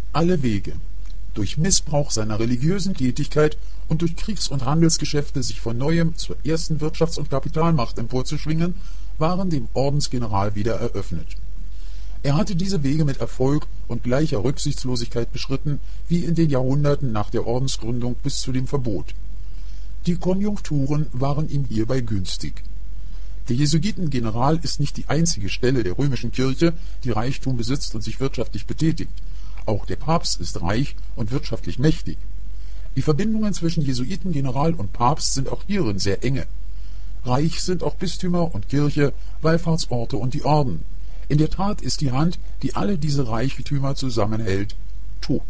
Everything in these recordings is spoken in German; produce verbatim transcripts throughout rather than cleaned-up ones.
alle Wege, durch Missbrauch seiner religiösen Tätigkeit und durch Kriegs- und Handelsgeschäfte sich von neuem zur ersten Wirtschafts- und Kapitalmacht emporzuschwingen, waren dem Ordensgeneral wieder eröffnet. Er hatte diese Wege mit Erfolg und gleicher Rücksichtslosigkeit beschritten wie in den Jahrhunderten nach der Ordensgründung bis zu dem Verbot. Die Konjunkturen waren ihm hierbei günstig. Der Jesuitengeneral ist nicht die einzige Stelle der römischen Kirche, die Reichtum besitzt und sich wirtschaftlich betätigt. Auch der Papst ist reich und wirtschaftlich mächtig. Die Verbindungen zwischen Jesuitengeneral und Papst sind auch hierin sehr enge. Reich sind auch Bistümer und Kirche, Wallfahrtsorte und die Orden. In der Tat ist die Hand, die alle diese Reichtümer zusammenhält, tot.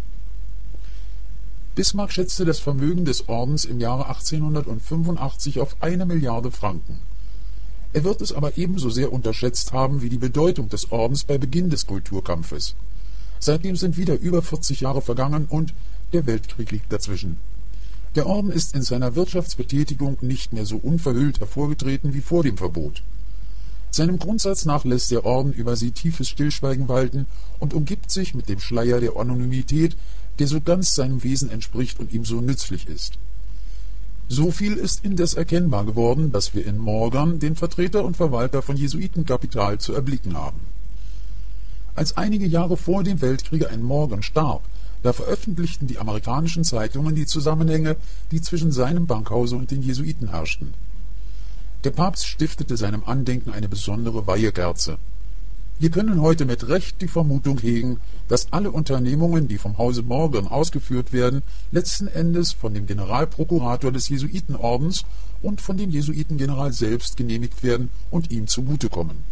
Bismarck schätzte das Vermögen des Ordens im Jahre achtzehnhundertfünfundachtzig auf eine Milliarde Franken. Er wird es aber ebenso sehr unterschätzt haben wie die Bedeutung des Ordens bei Beginn des Kulturkampfes. Seitdem sind wieder über vierzig Jahre vergangen und der Weltkrieg liegt dazwischen. Der Orden ist in seiner Wirtschaftsbetätigung nicht mehr so unverhüllt hervorgetreten wie vor dem Verbot. Seinem Grundsatz nach lässt der Orden über sie tiefes Stillschweigen walten und umgibt sich mit dem Schleier der Anonymität, der so ganz seinem Wesen entspricht und ihm so nützlich ist. So viel ist indes erkennbar geworden, dass wir in Morgan den Vertreter und Verwalter von Jesuitenkapital zu erblicken haben. Als einige Jahre vor dem Weltkrieg ein Morgan starb, da veröffentlichten die amerikanischen Zeitungen die Zusammenhänge, die zwischen seinem Bankhause und den Jesuiten herrschten. Der Papst stiftete seinem Andenken eine besondere Weihekerze. Wir können heute mit Recht die Vermutung hegen, dass alle Unternehmungen, die vom Hause Morgan ausgeführt werden, letzten Endes von dem Generalprokurator des Jesuitenordens und von dem Jesuitengeneral selbst genehmigt werden und ihm zugutekommen.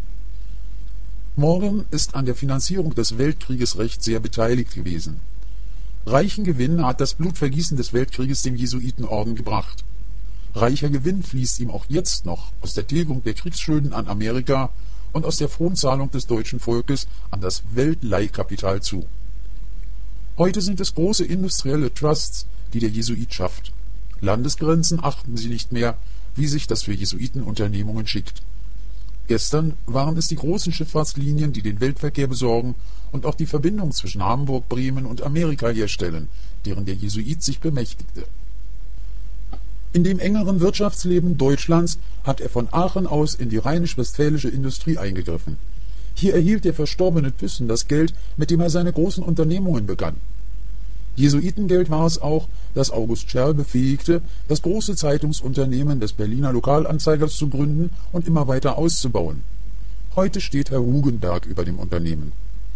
Morgan ist an der Finanzierung des Weltkrieges recht sehr beteiligt gewesen. Reichen Gewinn hat das Blutvergießen des Weltkrieges dem Jesuitenorden gebracht. Reicher Gewinn fließt ihm auch jetzt noch aus der Tilgung der Kriegsschulden an Amerika und aus der Fronzahlung des deutschen Volkes an das Weltleihkapital zu. Heute sind es große industrielle Trusts, die der Jesuit schafft. Landesgrenzen achten sie nicht mehr, wie sich das für Jesuitenunternehmungen schickt. Gestern waren es die großen Schifffahrtslinien, die den Weltverkehr besorgen und auch die Verbindung zwischen Hamburg, Bremen und Amerika herstellen, deren der Jesuit sich bemächtigte. In dem engeren Wirtschaftsleben Deutschlands hat er von Aachen aus in die rheinisch-westfälische Industrie eingegriffen. Hier erhielt der verstorbene Thyssen das Geld, mit dem er seine großen Unternehmungen begann. Jesuitengeld war es auch, das August Scherl befähigte, das große Zeitungsunternehmen des Berliner Lokalanzeigers zu gründen und immer weiter auszubauen. Heute steht Herr Hugenberg über dem Unternehmen.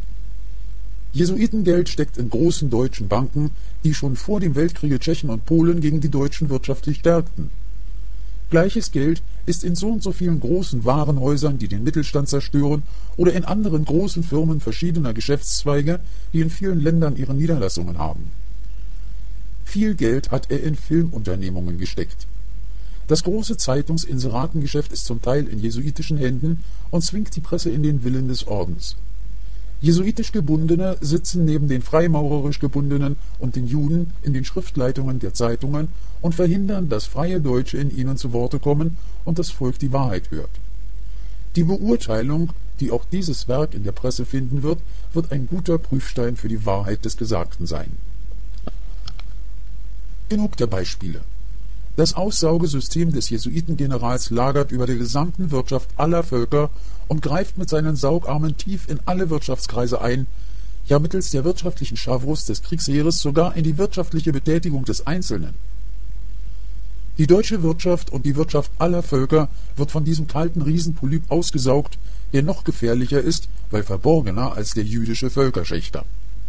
Jesuitengeld steckt in großen deutschen Banken, die schon vor dem Weltkriege Tschechen und Polen gegen die Deutschen wirtschaftlich stärkten. Gleiches Geld ist in so und so vielen großen Warenhäusern, die den Mittelstand zerstören, oder in anderen großen Firmen verschiedener Geschäftszweige, die in vielen Ländern ihre Niederlassungen haben. Viel Geld hat er in Filmunternehmungen gesteckt. Das große Zeitungsinseratengeschäft ist zum Teil in jesuitischen Händen und zwingt die Presse in den Willen des Ordens. Jesuitisch Gebundene sitzen neben den freimaurerisch Gebundenen und den Juden in den Schriftleitungen der Zeitungen und verhindern, dass freie Deutsche in ihnen zu Worte kommen und das Volk die Wahrheit hört. Die Beurteilung, die auch dieses Werk in der Presse finden wird, wird ein guter Prüfstein für die Wahrheit des Gesagten sein. Genug der Beispiele. Das Aussaugesystem des Jesuitengenerals lagert über der gesamten Wirtschaft aller Völker und greift mit seinen Saugarmen tief in alle Wirtschaftskreise ein, ja mittels der wirtschaftlichen Schavrus des Kriegsheeres sogar in die wirtschaftliche Betätigung des Einzelnen. Die deutsche Wirtschaft und die Wirtschaft aller Völker wird von diesem kalten Riesenpolyp ausgesaugt, der noch gefährlicher ist, weil verborgener als der jüdische Völkerschächter.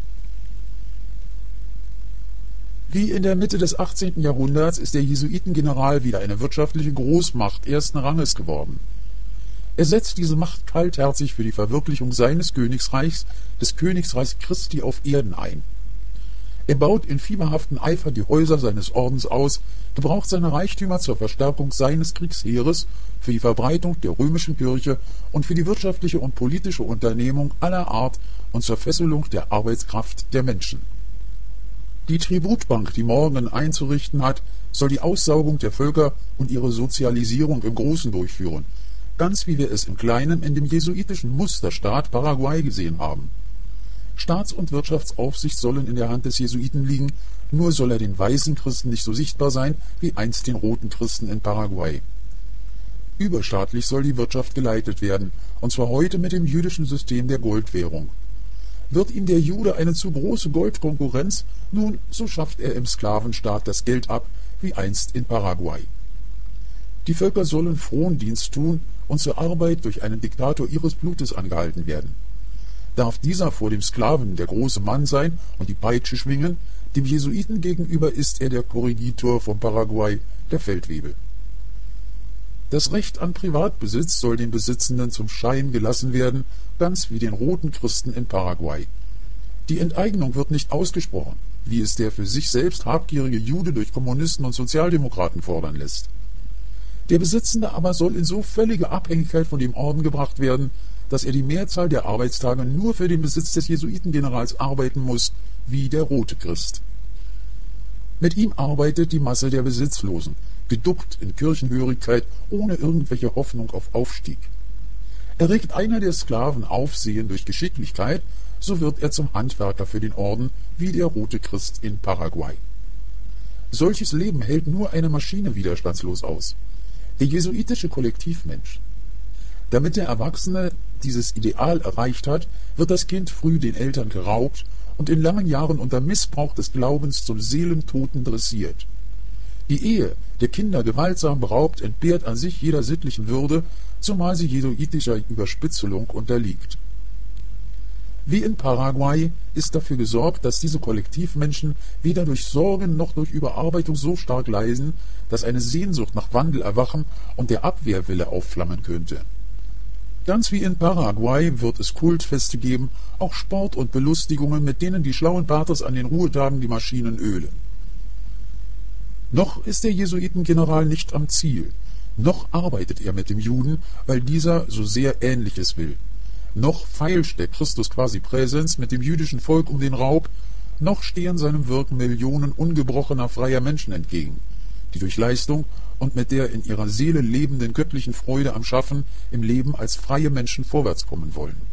Wie in der Mitte des achtzehnten Jahrhunderts ist der Jesuitengeneral wieder eine wirtschaftliche Großmacht ersten Ranges geworden. Er setzt diese Macht kaltherzig für die Verwirklichung seines Königsreichs, des Königsreichs Christi auf Erden ein. Er baut in fieberhaftem Eifer die Häuser seines Ordens aus, gebraucht seine Reichtümer zur Verstärkung seines Kriegsheeres, für die Verbreitung der römischen Kirche und für die wirtschaftliche und politische Unternehmung aller Art und zur Fesselung der Arbeitskraft der Menschen. Die Tributbank, die Morgan einzurichten hat, soll die Aussaugung der Völker und ihre Sozialisierung im Großen durchführen, ganz wie wir es im Kleinen in dem jesuitischen Musterstaat Paraguay gesehen haben. Staats- und Wirtschaftsaufsicht sollen in der Hand des Jesuiten liegen, nur soll er den weißen Christen nicht so sichtbar sein wie einst den roten Christen in Paraguay. Überstaatlich soll die Wirtschaft geleitet werden, und zwar heute mit dem jüdischen System der Goldwährung. Wird ihm der Jude eine zu große Goldkonkurrenz, nun, so schafft er im Sklavenstaat das Geld ab, wie einst in Paraguay. Die Völker sollen Frondienst tun und zur Arbeit durch einen Diktator ihres Blutes angehalten werden. Darf dieser vor dem Sklaven der große Mann sein und die Peitsche schwingen, dem Jesuiten gegenüber ist er der Korregitor von Paraguay, der Feldwebel. Das Recht an Privatbesitz soll den Besitzenden zum Schein gelassen werden, ganz wie den roten Christen in Paraguay. Die Enteignung wird nicht ausgesprochen, wie es der für sich selbst habgierige Jude durch Kommunisten und Sozialdemokraten fordern lässt. Der Besitzende aber soll in so völlige Abhängigkeit von dem Orden gebracht werden, dass er die Mehrzahl der Arbeitstage nur für den Besitz des Jesuitengenerals arbeiten muss, wie der rote Christ. Mit ihm arbeitet die Masse der Besitzlosen, geduckt in Kirchenhörigkeit, ohne irgendwelche Hoffnung auf Aufstieg. Erregt einer der Sklaven Aufsehen durch Geschicklichkeit, so wird er zum Handwerker für den Orden, wie der rote Christ in Paraguay. Solches Leben hält nur eine Maschine widerstandslos aus, der jesuitische Kollektivmensch. Damit der Erwachsene dieses Ideal erreicht hat, wird das Kind früh den Eltern geraubt und in langen Jahren unter Missbrauch des Glaubens zum Seelentoten dressiert. Die Ehe der Kinder gewaltsam beraubt, entbehrt an sich jeder sittlichen Würde, zumal sie jesuitischer Überspitzelung unterliegt. Wie in Paraguay ist dafür gesorgt, dass diese Kollektivmenschen weder durch Sorgen noch durch Überarbeitung so stark leiden, dass eine Sehnsucht nach Wandel erwachen und der Abwehrwille aufflammen könnte. Ganz wie in Paraguay wird es Kultfeste geben, auch Sport und Belustigungen, mit denen die schlauen Paters an den Ruhetagen die Maschinen ölen. Noch ist der Jesuitengeneral nicht am Ziel, noch arbeitet er mit dem Juden, weil dieser so sehr Ähnliches will. Noch feilscht der Christus quasi Präsens mit dem jüdischen Volk um den Raub, noch stehen seinem Wirken Millionen ungebrochener freier Menschen entgegen, die durch Leistung und mit der in ihrer Seele lebenden göttlichen Freude am Schaffen im Leben als freie Menschen vorwärts kommen wollen.